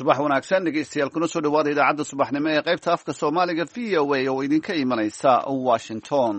subax wanaagsan dhegeystayaal kuna soo dhawaada idaacadda subaxnimo ee qaybta afka soomaaliga v o a oo idinka imanaysa washington.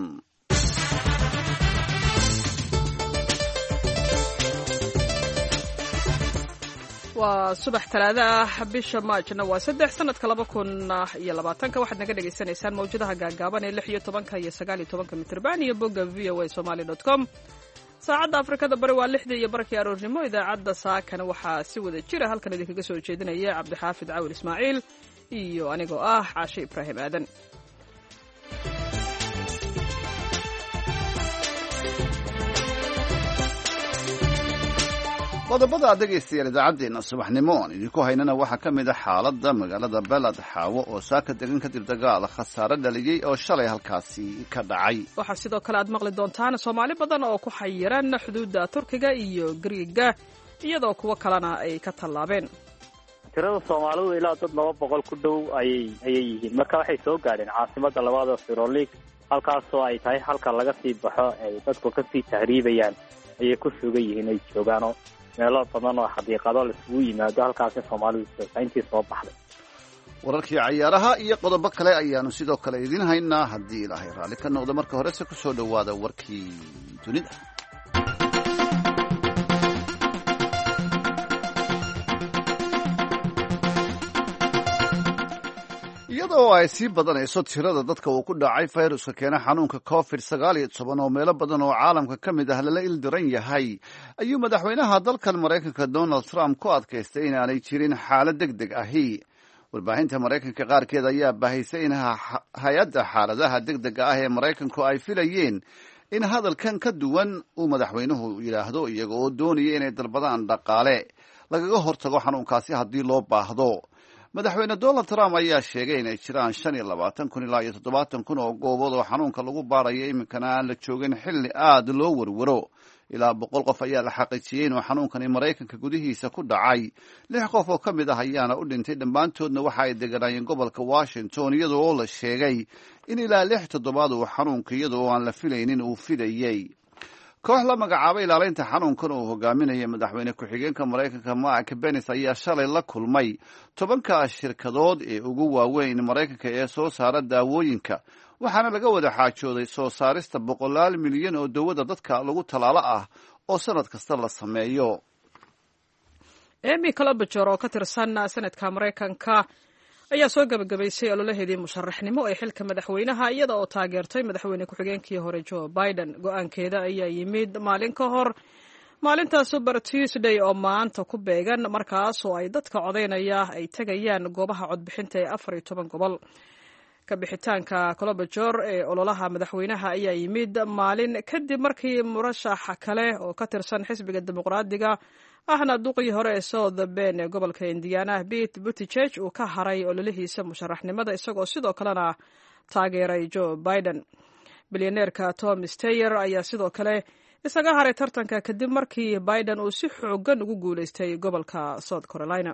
waa subax talaado ah bisha maajna waa 3 sanadka 2020 waxaad naga dhagaysanaysaan mawjadaha gaagaaban ee 16 iyo 19 mitirban iyo bogga voasomali.com. saacadda afrikada bari waa 6 iyo barkii aroornimo. idaacadda saakana waxaa si wada jira halkan idinkaga soo jeedinaya cabdixaafid cawil ismaaciil iyo anigoo ah caashe ibraahim aadan. qodobada dhegeystayaal idaacaddeenna subaxnimo aan idinku haynana waxaa ka mid ah xaaladda magaalada beled xaawo oo saaka degan kadib dagaal khasaare dhaliyey oo shalay halkaasi ka dhacay. waxaa sidoo kale aad maqli doontaan soomaali badan oo ku xayiran xuduudda turkiga iyo gariiga iyadoo kuwo kalena ay ka tallaabeen. tirada soomaalidu ilaa dad 200 ku dhow ayay yihiin. marka waxay soo gaadheen caasimadda labaad ee Firolig, halkaasoo ay tahay halka laga sii baxo ay dadku ka sii tahriibayaan ayay ku sugan yihiin ay joogaano meelo badan oo xaqiiqado la isugu yimaado halkaas Soomaalidu intii soo baxday. wararkii ciyaaraha iyo qodobo kale ayaanu sidoo kale idin haynaa haddii ilaahay raalli ka noqdo. marka horese ku soo dhowaada warkii dunida. iyadoo ay sii badanayso tirada dadka uu ku dhacay fayruska keena xanuunka covid-19 oo meelo badan oo caalamka ka mid ah lala ildiran yahay, ayuu madaxweynaha dalkan maraykanka Donald Trump ku adkaystay inaanay jirin xaalad degdeg ahi. warbaahinta maraykanka qaarkeed ayaa baahisay in hay-adda xaaladaha degdega ah ee maraykanku ay filayeen in hadalkan ka duwan uu madaxweynuhu yidhaahdo, iyaga oo doonaya inay dalbadaan dhaqaale lagaga hortago xanuunkaasi haddii loo baahdo. madaxweyne Donald Trump ayaa sheegay inay jiraan 25,000 ilaa 70,000 oo goobood oo xanuunka lagu baarayo iminkana aan la joogin xilli aad loo warwaro. ilaa 100 qof ayaa la xaqiijiyey inuu xanuunkani maraykanka gudihiisa ku dhacay. 6 qof oo ka mid ah ayaana u dhintay, dhammaantoodna waxa ay deganaayeen gobolka Washington, iyadoo oo la sheegay in ilaa 6 toddobaad uu xanuunka iyada oo aan la filaynin uu fidayey. koox la magacaabay ilaalinta xanuunkan uu hogaaminaya madaxweyne ku-xigeenka maraykanka Mike Pence ayaa shalay la kulmay 10 shirkadood ee ugu waaweyn maraykanka ee soo saara daawooyinka, waxaana laga wada xaajooday soo saarista 100 milyan oo dawada dadka lagu talaalo ah oo sanad kasta la sameeyo. Amy Klobuchar oo ka tirsan sanadka maraykanka ayaa soo gabagabaysay ololaheedii musharaxnimo ee xilka madaxweynaha iyada oo taageertay madaxweyne ku-xigeenkii hore Joe Biden. go-aankeeda ayaa yimid maalin ka hor maalinta Super Tuesday oo maanta ku beegan, markaas oo ay dadka codaynaya ay tegayaan goobaha codbixinta ee 14 gobol. ka bixitaanka Klobuchar ee ololaha madaxweynaha ayaa yimid maalin kadib markii murashaxa kale oo ka tirsan xisbiga dimuqraadiga ahna duqii hore ee South Bend ee gobolka Indiana, Pete Buttigieg, uu ka haray ololihiisa musharaxnimada isagoo sidoo kalena taageeray Joe Biden. bilyaneerka Tom Steyer ayaa sidoo kale isaga haray tartanka kadib markii Biden uu si xooggan ugu guuleystay gobolka South Carolina.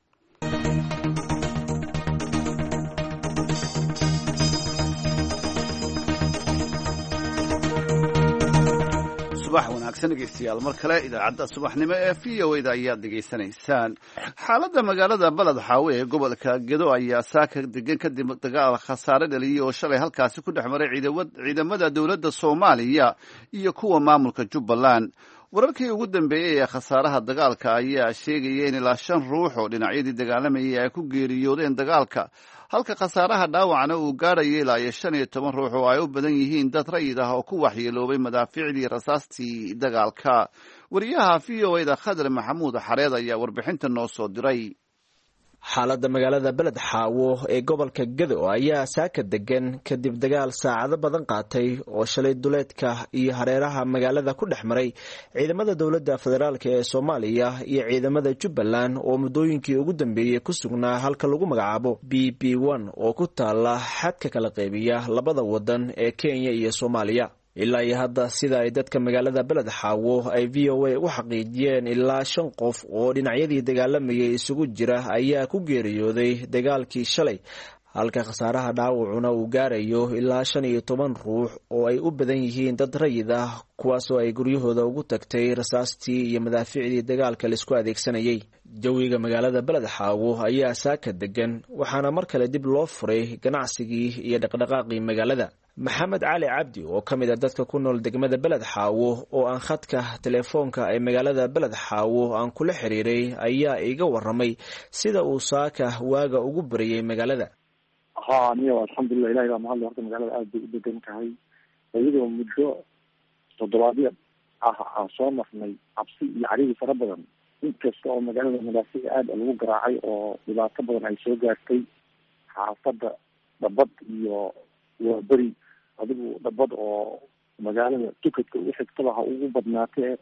subax wanaagsan dhegeystayaal, mar kale idaacadda subaxnimo ee VOA da ayaad dhegaysanaysaan. xaaladda magaalada beled xaawo ee gobolka Gedo ayaa saaka degan kadib dagaal khasaare dhaliyey oo shalay halkaasi ku dhex maray ciidamada dowladda Soomaaliya iyo kuwa maamulka Jubbaland. wararkii ugu dambeeyey ee khasaaraha dagaalka ayaa sheegaya in ilaa 5 ruux oo dhinacyadii dagaalamayay ay ku geeriyoodeen dagaalka, halka khasaaraha dhaawacna uu gaarayay ilaa 15 ruux oo ay u badan yihiin dad rayid ah oo ku waxyeeloobay madaafiicdii rasaastii dagaalka. wariyaha VOA da Khadar Maxamuud Xareed ayaa warbixinta noo soo diray. xaaladda magaalada beled xaawo ee gobolka Gedo ayaa saaka degan kadib dagaal saacado badan qaatay oo shalay duleedka iyo hareeraha magaalada ku dhex maray ciidamada dowladda federaalk ee Soomaaliya iyo ciidamada Jubbaland oo muddooyinkii ugu dambeeyay ku sugnaa halka lagu magacaabo BB1 oo ku taala xadka kala qaybiya labada wadan ee Kenya iyo Soomaaliya. ilaa iyo hadda sida ay dadka magaalada beled xaawo ay VOA u xaqiijiyeen ilaa 5 qof oo dhinacyadii dagaalamayay isugu jira ayaa ku geeriyooday dagaalkii shalay, halka khasaaraha dhaawacuna uu gaarayo ilaa 15 ruux oo ay u badan yihiin dad rayid ah kuwaasoo ay guryahooda ugu tagtay rasaastii iyo madaaficdii dagaalka laisku adeegsanayay. jawiga magaalada beled xaawo ayaa saaka degan, waxaana mar kale dib loo furay ganacsigii iyo dhaqdhaqaaqii magaalada. maxamed cali cabdi oo ka mid a dadka ku nool degmada beled xaawo oo aan khadka telefoonka ee magaalada beled xaawo aan kula xiriiray ayaa iga waramay sida uu saaka waaga ugu bariyey magaalada. niyo alxamdulilah, ilahay baa mahadle. horta magaalada aada bay u degan tahay, iyadoo muddo toddobaadyo aan soo marnay cabsi iyo carigi fara badan, inkasta oo magaalada madaafic aada lagu garaacay oo dhibaato badan ay soo gaartay. xaafada dhabad iyo waa beri adigu dhabad oo magaalada tukadka u xigtaba ha ugu badnaatee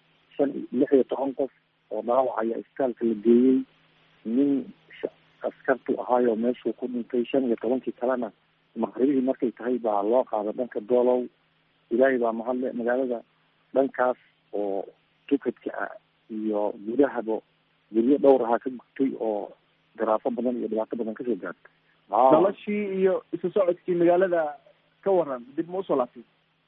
16 qof oo dhaawacaya isbitaalka la geeyey. nin askartu ahaayo meeshuu ku dhintay 15 kalena maqribihii markay tahay baa loo qaada dhanka doolow. ilaahay baa mahadle. magaalada dhankaas oo tukadka iyo gudahaba guryo dhowr ahaa ka gubtay oo garaafo badan iyo dhibaato badan kasoo gaartay. noloshii iyo isu socodkii magaalada ka waran, dib ma usoo laabtay?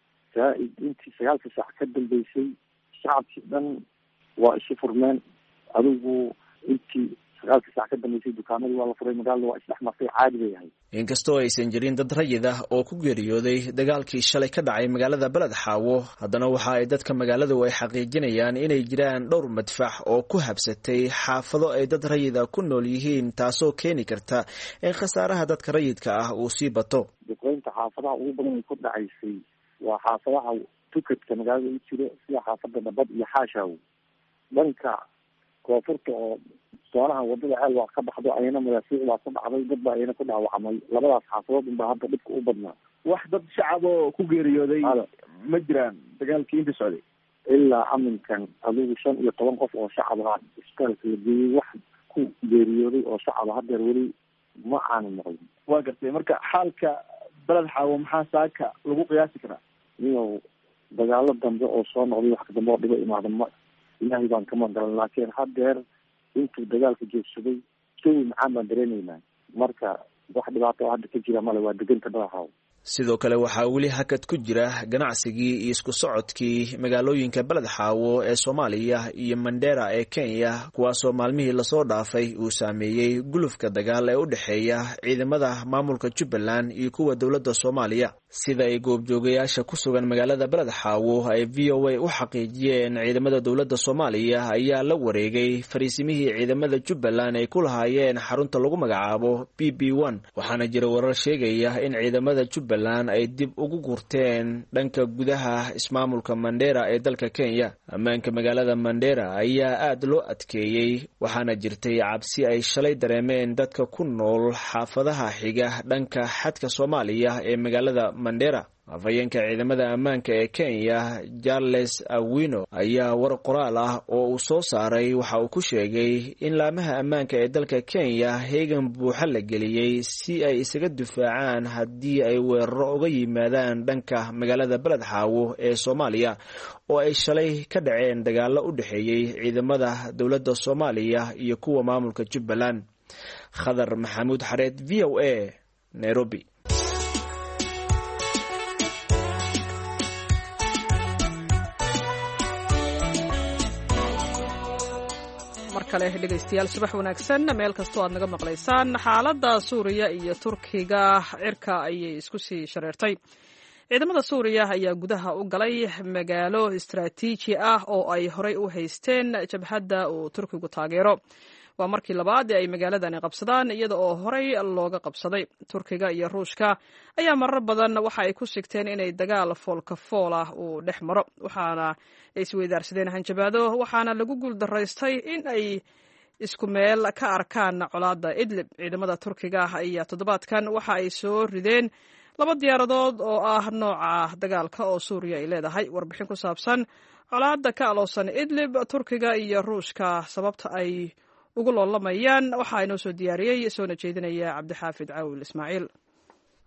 zaaid intii 9 saac ka dambeysay shacabkii dhan waa isu furmeen. adigu intii 9 saac ka dambeysay dukaanadii waa la furay, magaalada waa isdhex martay, caadi bay ahayd. inkastoo aysan jirin dad rayid ah oo ku geeriyooday dagaalkii shalay ka dhacay magaalada beled xaawo, haddana waxa ay dadka magaaladu ay xaqiijinayaan inay jiraan dhowr madfax oo ku habsatay xaafado ay dad rayida ku nool yihiin, taasoo keeni karta in khasaaraha dadka rayidka ah uu sii bato. duqeynta xaafadaha ugu badan ay ku dhacaysay waa xaafadaha tukadka magaalada u jiro, sida xaafada dhabad iyo xaashaw. dhanka koonfurta oo soonaha wadada ceel waa ka baxdo, ayana madaafiic baa ku dhacday, dad baa ayana ku dhaawacmay. labadaas xaafadood unbaa hadda dhibka u badnaa. wax dad shacab oo ku geeriyooday ma jiraan dagaalkii inta socday? ilaa aminkan adigu 15 qof oo shacab ah isbitaalka la geeyey. wax ku geeriyooday oo shacab hadeer weli ma aanu maqlin. waa gartay. marka xaalka beled xaawo maxaa saaka lagu qiyaasi karaa? iyo dagaalo dambe oo soo noqday, wax dambe oo dhibo imaada ma ilaahay baan kama garan. laakiin hadeer intuu dagaalka joogsaday jawi macaan baan dareenaynaa. marka wax dhibaato oo hadda ka jira male, waa deganta beled xaawo. sidoo kale waxaa weli hakad ku jira ganacsigii iyo isku socodkii magaalooyinka beled xaawo ee Soomaaliya iyo Mandera ee Kenya, kuwaasoo maalmihii lasoo dhaafay uu saameeyey gulufka dagaal ee u dhexeeya ciidamada maamulka Jubbaland iyo kuwa dowladda Soomaaliya. sida ay goobjoogayaasha ku sugan magaalada beled xaawo ay VOA u xaqiijiyeen, ciidamada dowladda Soomaaliya ayaa la wareegay fariisimihii ciidamada Jubbaland ay ku lahaayeen xarunta lagu magacaabo BB1, waxaana jira warar sheegaya in ciidamada Jubbaland ay dib ugu gurteen dhanka gudaha ismaamulka Mandera ee dalka Kenya. ammaanka magaalada Mandera ayaa aad loo adkeeyey, waxaana jirtay cabsi ay shalay dareemeen dadka ku nool xaafadaha xiga dhanka xadka Soomaaliya ee magaalada Mandera. afhayeenka ciidamada ammaanka ee Kenya Charles Awino ayaa war qoraal ah oo uu soo saaray waxa uu ku sheegay in laamaha ammaanka ee dalka Kenya heegan buuxa la geliyey si ay isaga difaacaan haddii ay weeraro uga yimaadaan dhanka magaalada beled xaawo ee Soomaaliya oo ay shalay ka dhaceen dagaalo u dhexeeyay ciidamada dowladda Soomaaliya iyo kuwa maamulka Jubbaland. Khadar Maxamuud Xareed, VOA, Nairobi. kale dhegeystayaal subax wanaagsan meel kastoo aad naga maqlaysaan. xaaladda Suuriya iyo Turkiga cirka ayay isku sii shareertay. ciidamada Suuriya ayaa gudaha u galay magaalo istiraatiiji ah oo ay horey u haysteen jabhadda uu Turkigu taageero. waa markii labaad ay magaaladani qabsadaan iyada oo horey looga qabsaday. Turkiga iyo Ruushka ayaa marar badan waxa ay ku sigteen inay dagaal foolka fool ah uu dhex maro, waxaana ay isweydaarsadeen hanjabaado, waxaana lagu guuldaraystay in ay isku meel ka arkaan colaadda Idlib. ciidamada Turkiga ayaa toddobaadkan waxa ay soo rideen 2 diyaaradood oo ah nooca dagaalka oo Suuriya ay leedahay. warbixin ku saabsan colaadda ka aloosan Idlib, Turkiga iyo Ruushka sababta ay ugu loolamayaan waxaa inoo soo diyaariyey soona jeedinaya Cabdixaafid Caawil Ismaaciil.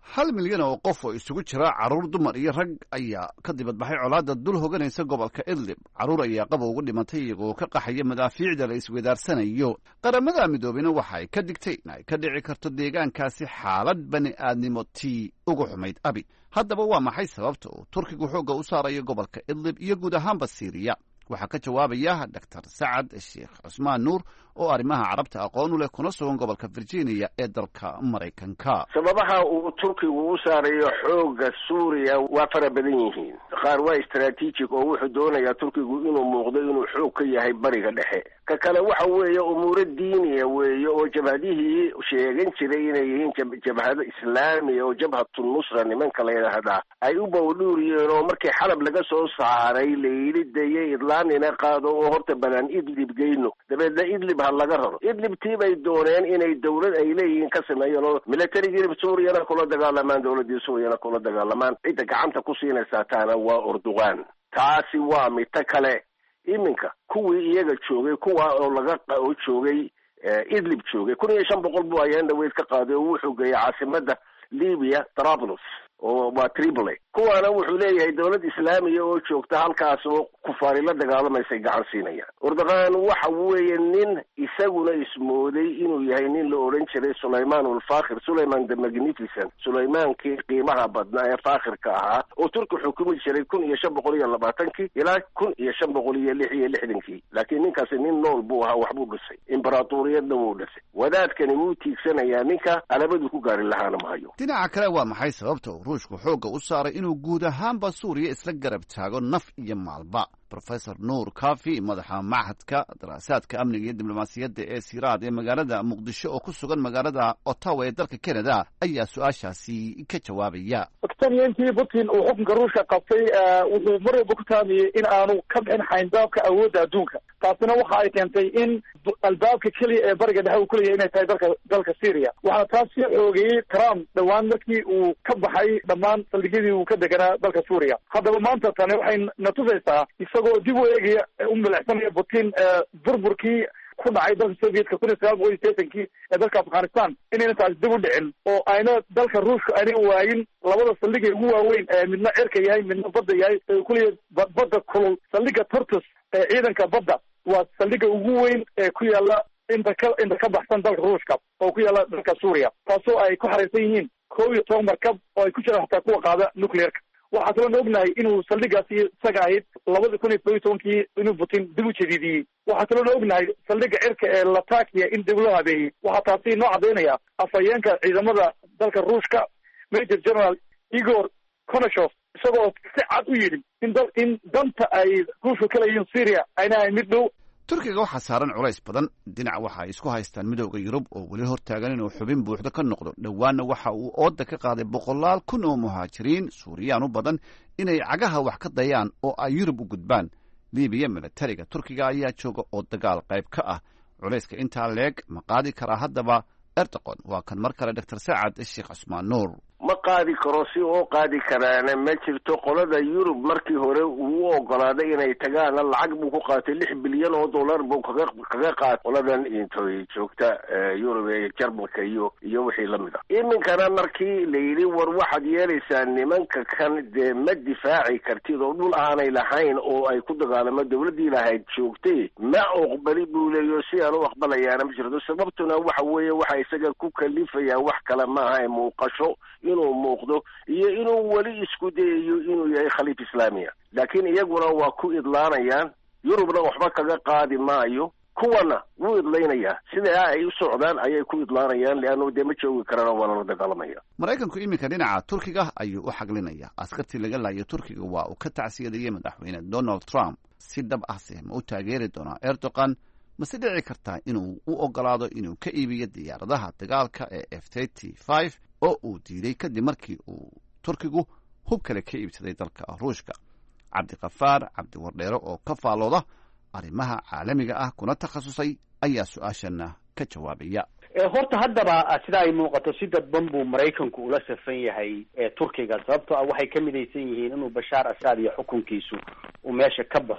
1 milyan oo qof oo isugu jira carruur, dumar iyo rag ayaa ka dibadbaxay colaadda dul hoganaysa gobolka idlib. carruur ayaa qaba ugu dhimatay iyagoo ka qaxaya madaafiicda la isweydaarsanayo. qaramada midoobeyna waxa ay ka digtay in ay ka dhici karto deegaankaasi xaalad bani aadnimo tii ugu xumayd abi. haddaba waa maxay sababta uu turkigu xoogga u saarayo gobolka idlib iyo guud ahaanba siiriya? waxaa ka jawaabaya Dr. Sacad Sheekh Cusmaan Nuur oo arrimaha carabta aqoon u leh kuna sugan gobolka Virginia ee dalka Maraykanka. sababaha uu turkigu u saarayo xoogga suuriya waa fara badan yihiin. qaar waa istaraatiijig oo wuxuu doonayaa turkigu inuu muuqdo inuu xoog ka yahay bariga dhexe. ka kale waxa weeye umuuro diiniya weeye oo jabhadihii sheegan jiray inay yihiin jabhado islaamiya oo jabhatu nusra nimanka la yidhaahdaa ay u bawdhuuriyeen oo markii xalab laga soo saaray layidhi dayay idlaanina qaado oo horta banaan idlib geyno, dabeedna idlib ha laga raro. idlibtii bay dooneen inay dawlad ay leeyihiin ka sameeyeen oo militarigii suuriyana kula dagaalamaan, dawladdii suuriyana kula dagaalamaan. cidda gacanta ku siinaysaa taana waa Erdogan. taasi waa mid kale. iminka kuwii iyaga joogay kuwa oo joogay idlib joogay 1500 buu ayaan dhaweyd ka qaaday oo wuxuu geeyay caasimadda Libya Trablus oo waa Tripoli. kuwaana wuxuu leeyahay dawlad islaamiya oo joogta halkaas oo kufaari la dagaalamaysa gacan siinaya. Erdogan waxa weeye nin isaguna ismooday inuu yahay nin la oran jiray Sulaymaan al-Fakhir, Sulaymaan the Magnificent, Sulaymankii qiimaha badnaa ee faakhirka ahaa oo turku xukumi jiray 1520 ilaa 1566. laakiin ninkaasi nin nool buu ahaa, waxbuu dhisay, imbaraatoriyadna wuu dhisay. wadaadkani wuu tiigsanayaa ninka alabadu ku gaari lahaana ma hayo. dhinaca kale waa maxay sababta ruushku xoogga u saaray inuu guud ahaanba suuriya isla garab taago naf iyo maalba? Professor Nuur Kaafi, madaxa Machadka Daraasaadka Amniga iyo Diblomaasiyadda ee Siiraad ee magaalada Muqdisho oo ku sugan magaalada Ottawa ee dalka Canada, ayaa su-aashaasi ka jawaabaya. intii Putin uu xukunka Ruushka qabtay wuxuu mar walba ku taamiyey in aanu ka bixin xayndaabka awoodda adduunka. taasina waxa ay keentay in albaabka keliya ee bariga dhexe uu ku leeyahay inay tahay dalka Syria. waxaana taas sii xoogeeyey Trump dhowaan markii uu ka baxay dhammaan saldhigyadii uu ka deganaa dalka Suuriya. haddaba maanta tani waxay na tusaysaa isagoo dib u eegaya u milicsanaya Putin burburkii ku dhacay dalka Soviyetka 1980 ee dalka Afghanistan inayna taas dib u dhicin oo ayna dalka Ruushka aanay waayin labada saldhig ee ugu waaweyn ee midna cirka yahay midna badda yahay ee kulliya badda kulul. saldhiga Tartus ee ciidanka badda waa saldhiga ugu weyn ee ku yaala inta ka baxsan dalka Ruushka oo ku yaala dalka Suuriya, taasoo ay ku xariirsan yihiin 12 markab oo ay ku jiraan xataa kuwa qaada nuclearka. waxaa kaloo ognahay inuu saldhigaasi isaga ahayd 2012 inuu Putin dib u jadiidiyey. waxaa kaloo ognahay saldhiga cirka ee Latakia in dib loo habeeyey. waxaa taasi noo cadaynaya afhayeenka ciidamada dalka Ruushka Major General Igor Konashov isagoo si cad u yidhi in danta ay Ruushku ka leeyihiin Syria ayna ahayn mid dhow. turkiga waxaa saaran culays badan. dhinac waxa ay isku haystaan midowda Yurub oo weli hortaagan inuu xubin buuxda ka noqdo. dhowaanna waxa uu ooda ka qaaday 100,000 oo muhaajiriin Suuriyaan u badan inay cagaha wax ka dayaan oo ay Yurub u gudbaan. Libiya militariga Turkiga ayaa jooga oo dagaal qayb ka ah. culayska intaa leeg ma qaadi karaa haddaba Erdogan? waa kan mar kale Dr. Sacad Sheekh Cusmaan Nuur. ma qaadi karo, si oo qaadi karaana ma jirto. qolada Yurub markii hore uu ogolaaday inay tagaan lacag buu ku qaatay $6 bilyan oo dollar buu kaga qaatay qoladan intay joogta Yurub ee Jarmalka iyo wixii la mid ah. iminkana markii la yidhi war waxaad yeelaysaa nimanka kan dee ma difaaci kartid oo dhul aanay lahayn oo ay ku dagaalamo dawladdii lahayd joogtay, ma aqbali buu leeyo. si aan u aqbalayaana ma jirto. sababtuna waxa weeye waxa isaga ku kalifaya wax kale maaha muuqasho inuu muuqdo iyo inuu weli isku dayayo inuu yahay khaliif islaamiya. laakiin iyaguna waa ku idlaanayaan. Yurubna waxba kaga qaadi maayo, kuwana wuu idlaynayaa. sida ay u socdaan ayay ku idlaanayaan, leanno dee ma joogi karaan waa la dagaalamaya. Maraykanku iminka dhinaca Turkiga ayuu u xaglinaya. askartii laga laayay Turkiga waa uu ka tacsiyadayay madaxweyne Donald Trump. si dhab ah ma u taageeri doonaa Erdogan? mase dhici kartaa inuu u ogolaado inuu ka iibiyo diyaaradaha dagaalka ee F-35 oo uu diiday kadib markii uu Turkigu hub kale ka iibsaday dalka Ruushka? Cabdiqafaar Cabdiwardheere oo ka faalooda arrimaha caalamiga ah kuna takhasusay ayaa su-aashana ka jawaabaya. horta haddaba sida ay muuqato si dadban buu Maraykanku ula safan yahay Turkiga, sababtoo ah waxay ka midaysan yihiin inuu Bashar Assad iyo xukunkiisu uu meesha ka baxo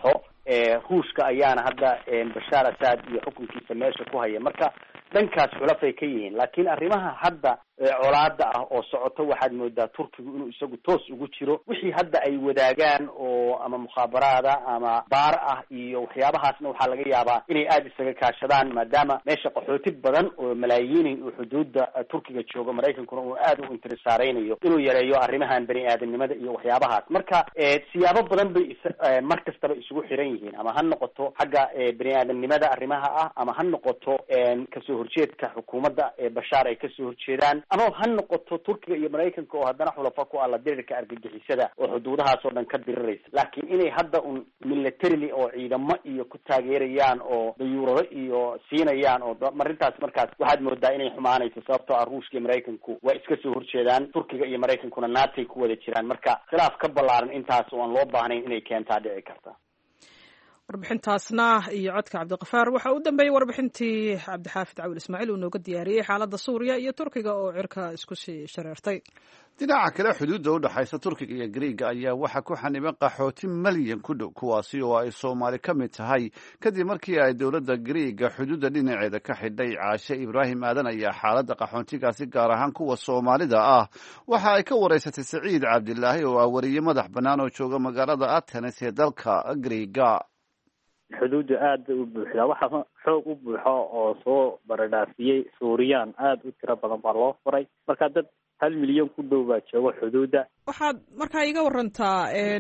ruushka ayaana hadda bashaar asad iyo xukunkiisa meesha ku haya, marka dhankaas xulafay ka yihiin. laakiin arrimaha hadda colaada ah oo socoto waxaad moodaa turkigu inuu isagu toos ugu jiro. wixii hadda ay wadaagaan oo ama mukhaabaraada ama baar ah iyo waxyaabahaasna waxaa laga yaabaa inay aada isaga kaashadaan, maadaama meesha qaxooti badan oo malaayiini uu xuduuda turkiga joogo, maraykankuna uu aada u intirisaareynaayo inuu yareeyo arrimahan bani aadamnimada iyo waxyaabahaas. marka siyaabo badan bay mar kastaba isugu xiran yihiin, ama ha noqoto xagga bani aadamnimada arrimaha ah, ama ha noqoto kasoo horjeedka xukuumadda bashaar ay kasoo horjeedaan, ama ha noqoto turkiga iyo maraykanka oo haddana xulafa ku ah la dirirka argagixisada oo xuduudahaas oo dhan ka diriraysa. laakiin inay hadda un militarily oo ciidamo iyo ku taageerayaan oo dayuurado iyo siinayaan oo marintaas markaas waxaad moodaa inay xumaanayso, sababtoo ah ruushka iyo maraykanku waa iska soo horjeedaan, turkiga iyo maraykankuna naatay ku wada jiraan. marka khilaaf ka ballaaran intaas oo aan loo baahnayn inay keentaa dhici karta. warbixintaasna iyo codka cabdiqafaar waxaa u dambeeyey warbixintii cabdixaafid cawil ismaaciil uu nooga diyaariyey xaaladda suuriya iyo turkiga oo cirka isku sii shareertay. dhinaca kale xuduudda u dhexaysa turkiga iyo griiga ayaa waxaa ku xaniban qaxooti malyan ku dhow, kuwaasi oo ay soomaali ka mid tahay, kadib markii ay dowladda griiga xuduudda dhinaceeda ka xidhay. caashe ibraahim aadan ayaa xaaladda qaxoontigaasi gaar ahaan kuwa soomaalida ah waxa ay ka wareysatay saciid cabdilaahi oo ah wariye madax bannaan oo jooga magaalada atenes ee dalka griiga. xuduudda aad bay u buuxdaa, waxaa xoog u buuxo oo soo baradhaafiyey suuriyaan aada u tiro badan baa loo furay, marka dad 1 milyan ku dhow baa jooga xuduudda. waxaad markaa iga warantaa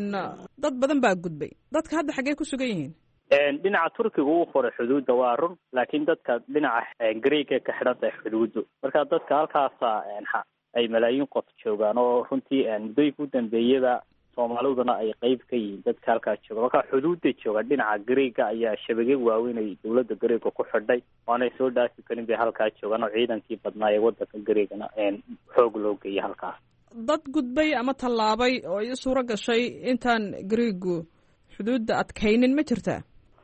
dad badan baa gudbay, dadka hadda xaggee ku sugan yihiin? dhinaca turkiga uu furay xuduudda waa run, laakiin dadka dhinaca greega ka xidhan tahay xuduuddu, marka dadka halkaasa ay malaayiin qof joogaan oo runtii muddooyinka u dambeeyaba soomaaliduna ay qeyb ka yihiin dadka halkaa jooga. marka xuduudda jooga dhinaca greega ayaa shabage waaweyn ay dowladda greega ku xidhay, waanay soo dhaafi karin bay halkaa joogaan oo ciidankii badnaa ee wadanka greegana xoog loo geeyay halkaas. dad gudbay ama tallaabay oo i suuro gashay intaan greegu xuduudda adkaynin ma jirtaa?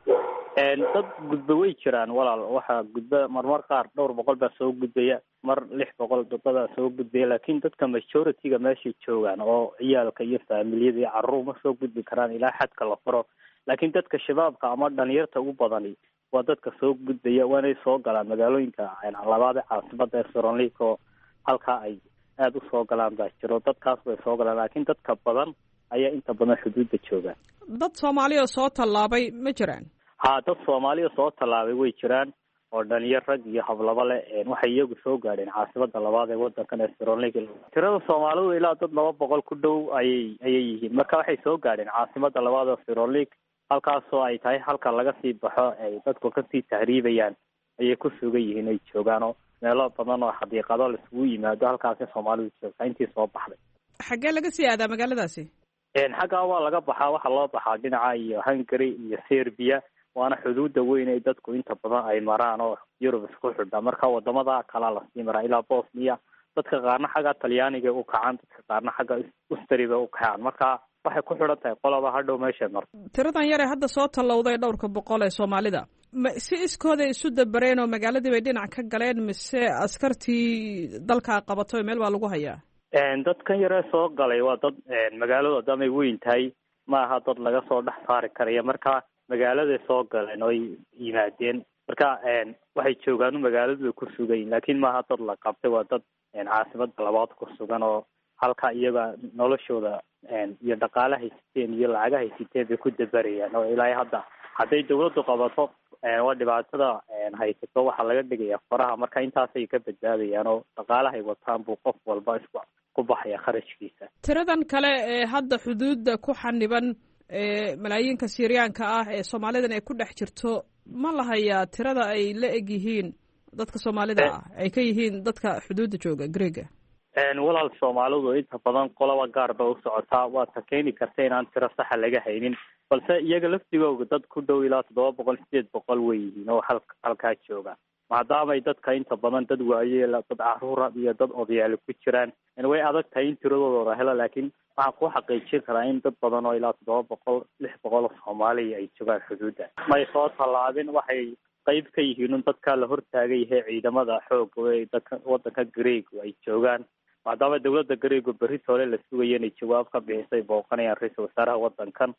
dad gudba way jiraan walaal, waxaa gudba marmar qaar 200 baa soo gudbaya, mar 600 dadaa soo gudbaya, laakiin dadka majority-ga meeshay joogaan oo ciyaalka iyo faamiliyada iyo carruur ma soo gudbi karaan ilaa xadka la furo. laakiin dadka shabaabka ama dhalinyarta ugu badani waa dadka soo gudbaya, waanay soo galaan magaalooyinka labaad ee caasimada ee Thessaloniki oo halkaa ay aada u soo galaan baa jiro. dadkaas way soo galaan, laakiin dadka badan ayaa inta badan xuduudda joogaan. dad Soomaaliya soo tallaabay ma jiraan? dad Soomaaliya soo tallaabay way jiraan oo dhalinyar rag iyo hablaba leh, waxay iyagu soo gaadheen caasimada labaad ee wadankan ee Thessaloniki. tirada Soomaalidu ilaa dad 200 ku dhow ayay yihiin, marka waxay soo gaadheen caasimada labaad ee Thessaloniki, halkaasoo ay tahay halka laga sii baxo ay dadku kasii tahriibayaan ayay ku sugan yihiin, ay joogaanoo meelo badan oo xadiiqado laisugu yimaado halkaasi Soomaalidu joogta intii soo baxday. xaggee laga sii aadaa magaaladaasi? xaggaa waa laga baxaa, waxaa loo baxaa dhinaca iyo Hungary iyo Serbia, waana xuduudda weyn ay dadku inta badan ay maraan oo Yurub isku xidha. marka wadamada kala lasii maraa ilaa Bosnia, dadka qaarna xagga Talyaaniga u kacaan, dadka qaarna xagga Austria u kacaan, marka waxay ku xidhan tahay qolaba hadhow meesha marto. tiradan yar ee hadda soo tallowday 200 boqol ee Soomaalida si iskooda isu dabareen oo magaaladii bay dhinac ka galeen, mise askartii dalka qabatay meel baa lagu hayaa? dadkan yaree soo galay waa dad magaalada damay weyn tahay, ma aha dad laga soo dhex saari karaya, marka magaaladay soo galeen oo yimaadeen, marka waxay joogaan magaaladu ku sugan, laakiin maaha dad la qabtay, waa dad caasimada labaad ku sugan oo halka iyaga noloshooda iyo dhaqaale haysiteen iyo lacag haysiteen bay ku dabarayaan. oo ilaa hadda hadday dawladdu qabato waa dhibaatada haysato waxaa laga dhigaya faraha, marka intaasay ka badbaadayaan oo dhaqaalahay wataan buu qof walba isku ku baxaya kharashkiisa. tiradan kale ee hadda xuduudda ku xaniban malaayiinka Siiriyaanka ah ee Soomaalidan ay ku dhex jirto, ma la hayaa tirada ay la eg yihiin dadka Soomaalida ah ay ka yihiin dadka xuduudda jooga Greega? walaal Soomaalidu inta badan qolaba gaar ba u socotaa, waa takeeni karta inaan tiro saxa laga haynin, balse iyaga laftigooda dad ku dhow ilaa 700-800 way yihiin oo halkaa jooga, maadaama ay dadka inta badan dad waayeel, dad caruura iyo dad odayaal ku jiraan. way adag tahay in tiradooda helo, laakiin waxaan ku xaqiijin karaa in dad badan oo ilaa 700-600 Soomaali ay joogaan xuduudda. may soo tallaabin, waxay qayb ka yihiin dadka la hortaagay ee ciidamada xoog ee dadka wadanka Greega ay joogaan, maadaama dawladda Greega berri hore la sugayay inay jawaab ka bixisay booqanayaan ra'iisul wasaaraha wadankan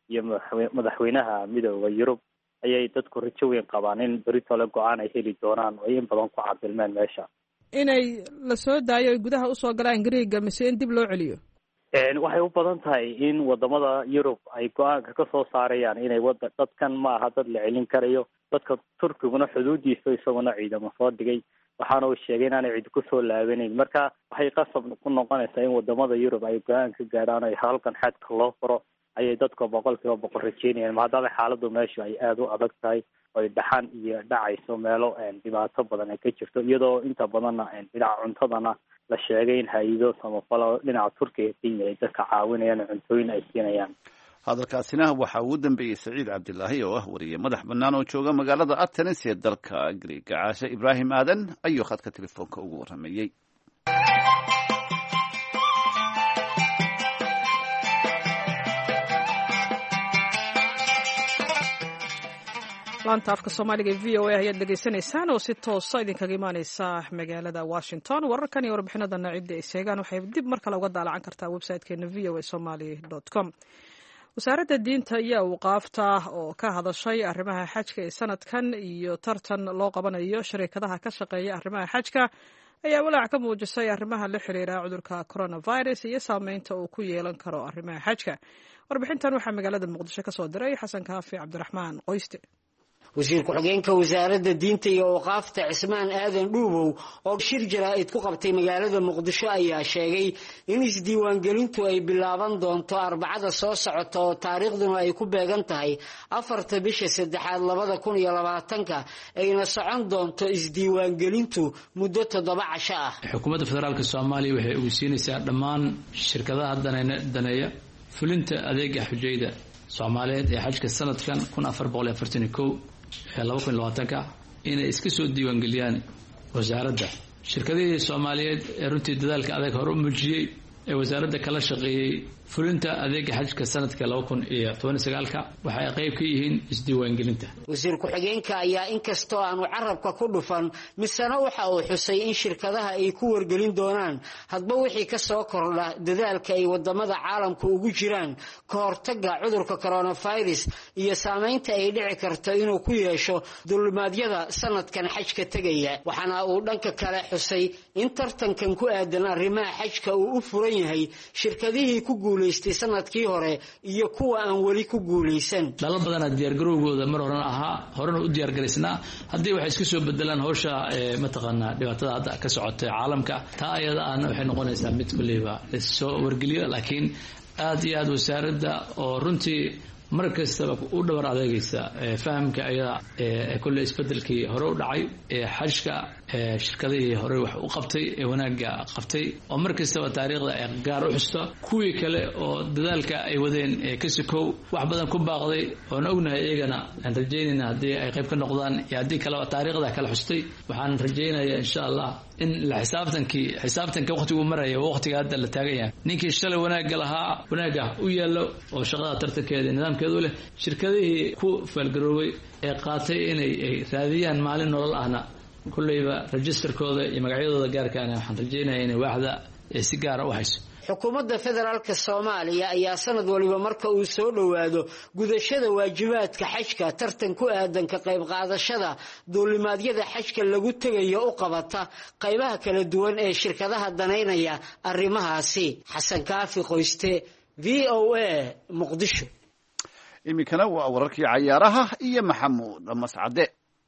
iyo madaxweynaha midooda Yurub ayay dadku rajo weyn qabaan in beritole go-aan ay heli doonaan oo in badan ku cadilmeen meesha inay la soo daayo ay gudaha usoo galaan Greega mise in dib loo celiyo. Waxay u badan tahay in wadamada Yurub ay go-aanka ka soo saarayaan inay dadkan ma aha dad la celin karayo. Dadka Turkiguna xuduudiisa isaguna ciidamo soo dhigay waxaana uu sheegay inaanay cid ku soo laabanayn. Marka waxay qasab ku noqonaysaa in wadamada Yurub ay go-aan ka gaadhaan ay halkan xadka loo furo ayay dadka 100% rajeynayaan maadaama xaaladdu meesha ay aad u adag tahay oo dhaxan iyo dhacayso meelo dhibaato badan ay ka jirto iyadoo inta badanna dhinaca cuntadana la sheegay in hay'ado samafalo dhinaca Turkiga Kenya ay dadka caawinayaan cuntooyin ay siinayaan. hadalkaasina waxa uu dambeeyay Saciid Cabdilaahi oo ah wariye madax bannaan oo jooga magaalada Athens ee dalka Greega. Caashe Ibraahim Aadan ayuu khadka telefoonka ugu waramayay. laanta afka Soomaaliga VOA ayaad dhageysanaysaan oo si toos ah idinkaga imaaneysa magaalada Washington. wararkan iyo warbixinadana cidda ay sheegaan waxay dib mar kale uga daallacan kartaa website-keena voasomali.com. wasaaradda diinta iyo awqaafta oo ka hadashay arrimaha xajka ee sanadkan iyo tartan loo qabanayo shirkadaha ka shaqeeya arrimaha xajka ayaa walaac ka muujisay arrimaha la xiriira cudurka coronavirus iyo saameynta uu ku yeelan karo arrimaha xajka. warbixintan waxaa magaalada Muqdisho ka soo diray Xasan Kaafi Cabdiraxmaan Qoyste. wasiir ku-xigeenka wasaaradda diinta iyo awqaafta Cismaan Aadan Dhuubow oo shir jaraa'id ku qabtay magaalada Muqdisho ayaa sheegay in isdiiwaangelintu ay bilaaban doonto Arbacada soo socota oo taariikhduna ay ku beegan tahay 4 bisha 3aad 2020 ayna socon doonto isdiiwaangelintu muddo 7 casho ah. xukuumadda federaalka Soomaaliya waxay ugu siinaysaa dhammaan shirkadaha daneeya fulinta adeega xujayda Soomaaliyeed ee xajka sanadkan 1441 ee 2020 inay iska soo diiwaangeliyaan wasaaradda. shirkadihii Soomaaliyeed ee runtii dadaalka adag hor u muujiyay ee wasaaradda kala shaqeeyay fulinta adeega xajka sanadka 2019 waxay qayb ka yihiin isdiiwaangelinta. wasiir ku-xigeenka ayaa inkastoo aanu carabka ku dhufan misana waxa uu xusay in shirkadaha ay ku wargelin doonaan hadba wixii ka soo kordha dadaalka ay wadamada caalamka ugu jiraan ka hortagga cudurka coronavirus iyo saameynta ay dhici karto inuu ku yeesho dulimaadyada sanadkan xajka tegaya. waxaana uu dhanka kale xusay in tartankan ku aadan arrimaha xajka uu u furan yahay shirkadihii ku guuleystay sanadkii hore iyo kuwa aan weli ku guuleysan. dalal badan diyaar garowgooda mar horena u diyaar garaysnaa haddii waxay iska soo bedelaan hawsha mataqaanaa dhibaatada hadda ka socota caalamka taa ayada aan waxay noqonaysaa mid kulliba soo wargeliyo laakiin aad iyo aad wasaaradda oo runtii mar kastaba u dhabar adeegaysa fahamka ayada kulli isbedelkii hore u dhacay xajka shirkadihii hore wax u qabtay wanaaga qabtay oo mar kastaba taariikhda ay gaar u xusto kuwii kale oo dadaalka ay wadeen ka sikow wax badan ku baaqday oo ognahay iyagana aan rajeynayna haddii ay qayb ka noqdaan iyo haddii kale taariikhda kala xustay waxaan rajeynayaa insha Allah in la xisaabtanka waqtigu maraya waqtiga hadda la taagan yahay ninkii shalay wanaaga lahaa wanaaga u yeelo oo shaqada tartankeeda nidaamkeedu leh shirkadihii ku falgaroobay ee qaatay inay raadiyaan maalin nolol ahna kullayba registerkooda iyo magacyadooda gaarka ah waxaan rajeynayaa inay waaxda si gaar ah u hayso. xukuumadda federaalka Soomaaliya ayaa sanad waliba marka uu soo dhawaado gudashada waajibaadka xajka tartan ku aadan ka qayb qaadashada duulimaadyada xajka lagu tagayo u qabata qaybaha kala duwan ee shirkadaha daneynaya arrimahaasi. Xasan Kaafi Qoyste, VOA, Muqdisho. iminkana waa wararkii cayaaraha iyo Maxamuud Mascade.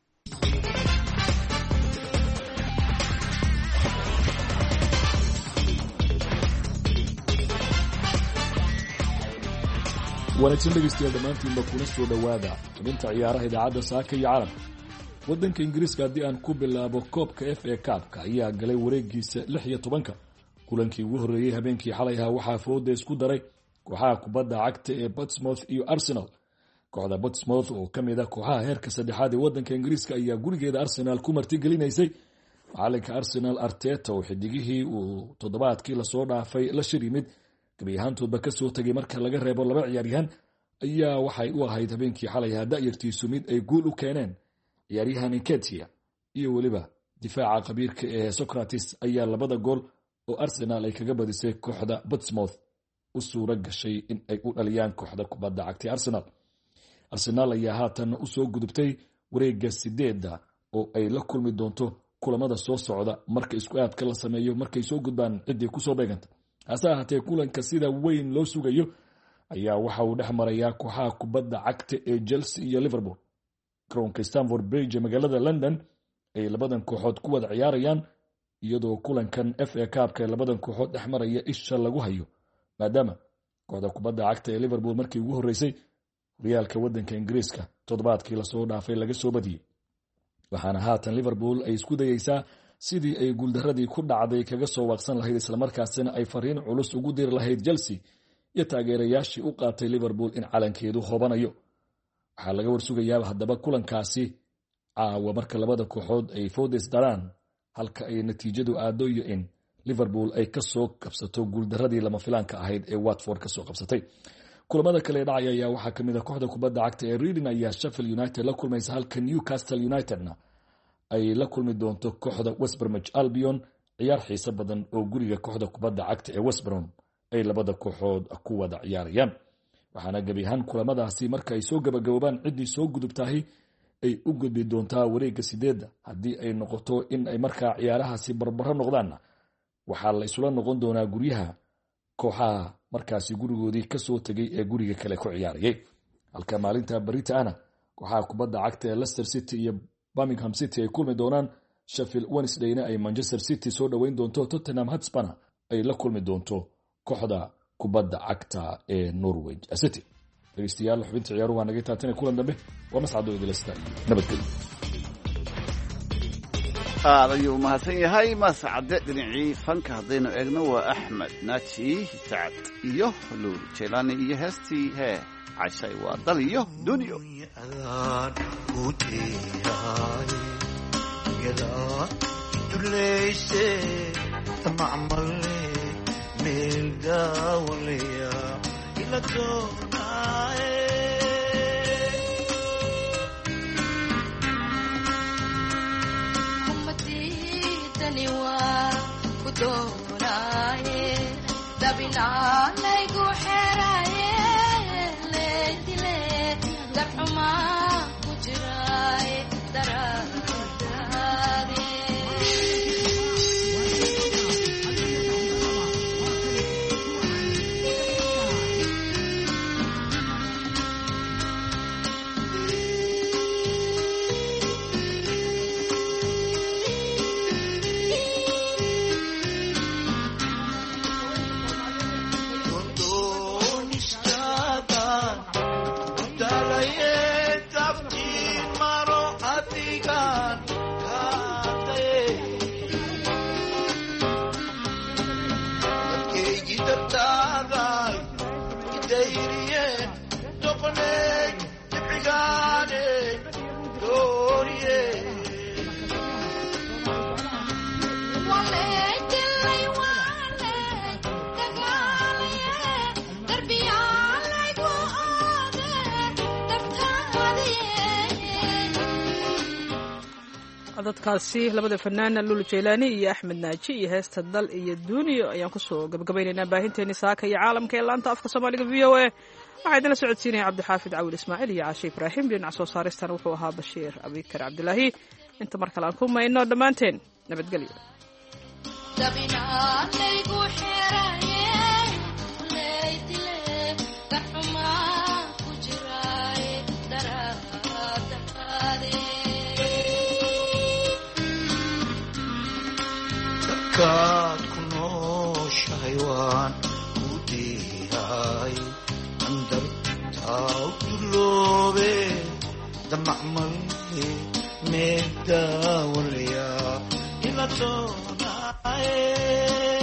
wanaagsan dhegeystayaal dhammaantiinba kuna soo dhowaada xubinta ciyaaraha idaacadda saaka iyo calam. waddanka ingiriiska haddii aan ku bilaabo koobka FA Cup-ka ayaa galay wareegiisa 16 kulankii ugu horreeyey habeenkii xalay ahaa waxaa fooda isku daray kooxaha kubadda cagta ee Portsmouth iyo Arsenal. kooxda Portsmouth oo ka mid ah kooxaha heerka saddexaad ee waddanka ingiriiska ayaa gurigeeda Arsenal ku martigelinaysay. macalinka Arsenal Arteta oo xidigihii uu toddobaadkii lasoo dhaafay la shir yimid gabi ahaantoodba ka soo tagay marka laga reebo 2 ciyaaryahan ayaa waxay u ahayd habeenkii xalay ahaa da'yartiisu mid ay guul u keeneen. ciyaaryahan Nketiah iyo weliba difaaca qabiirka ee Socrates ayaa 2 gool oo Arsenal ay kaga badisay kooxda Portsmouth u suuro gashay in ay u dhaliyaan kooxda kubadda cagta Arsenal. Arsenal ayaa haatan u soo gudubtay wareegga 8 oo ay la kulmi doonto kulamada soo socda marka isku aadka la sameeyo markay soo gudbaan cidii ku soo beeganta. hase ahaatee kulanka sida weyn loo sugayo ayaa waxa uu dhex marayaa kooxaha kubadda cagta ee Chelsea iyo Liverpool. garoonka Stamford Bridge ee magaalada London ay labadan kooxood ku wada ciyaarayaan iyadoo kulankan FA Cup ee labadan kooxood dhex maraya isha lagu hayo maadaama kooxda kubadda cagta ee Liverpool markii ugu horeysay horyaalka wadanka Ingiriiska toddobaadkii la soo dhaafay laga soo badiyay. waxaana haatan Liverpool ay isku dayaysaa sidii ay guuldaradii ku dhacday kaga soo waaqsan lahayd isla markaasina ay fariin culus ugu diri lahayd Chelsea iyo taageerayaashii u qaatay Liverpool in calankeedu hobanayo. waxaa laga warsugayaa haddaba kulankaasi caawa marka labada kooxood ay foodes daraan halka ay natiijadu aado iyo in Liverpool ay ka soo qabsato guuldaradii lama filaanka ahayd ee Watford ka soo qabsatay. kulamada kale dhacaya ayaa waxaa kamid ah kooxda kubadda cagta ee Reading ayaa Sheffield United la kulmaysa halka Newcastle Unitedna ay la kulmi doonto kooxda West Bromwich Albion. ciyaar xiiso badan oo guriga kooxda kubadda cagta ee West Brom ay labada kooxood ku wada ciyaarayaan. waxaana gabi ahaan kulamadaasi marka ay soo gabagaboobaan cidii soo gudubtahay ay u gudbi doontaa wareegga 8 haddii ay noqoto in ay markaa ciyaarahaasi barbaro noqdaan. waxaa la isula noqon doonaa guryaha kooxaha markaasi gurigoodii ka soo tagay ee guriga kale ku ciyaarayay. halka maalinta baritaana kooxaha kubadda cagta ee Leicester City iyo Birmingham City ay kulmi doonaan. Sheffield Wednesdayna ay Manchester City soo dhaweyn doonto. Tottenham Hotspur ay la kulmi doonto kooxda kubadda cagta ee Norwich City. dhageystayaal xubinta ciyaaruhu waa naga taatana kulan dambe waa mascado idilasta nabadgelyo. ayuu mahadsan yahay mascade. dhinacii fanka haddaynu eegno waa Axmed Naaji Sacad iyo Luul Jeelaani iyo heestii cashay waa dal iyo dunyo. dadkaasi labada fanaan Luul Jeelaani iyo Axmed Naaji iyo heesta dal iyo dunyo ayaan kusoo gabagabaynaynaa baahinteeni saaka iyo caalamka ee laanta afka Soomaaliga VOA. waxaa idin la socodsiinaya Cabdixaafid Cawil Ismaaciil iyo Caashe Ibraahim. dhinaca soo saaristan wuxuu ahaa Bashiir Abikar Cabdilaahi. inta mar kale aan ku mayno dhammaanteen nabadgelyo. kaad ku nooshahay waan ku diihay andartaa u duloobe damacmale meedaawalaya ila doonaaye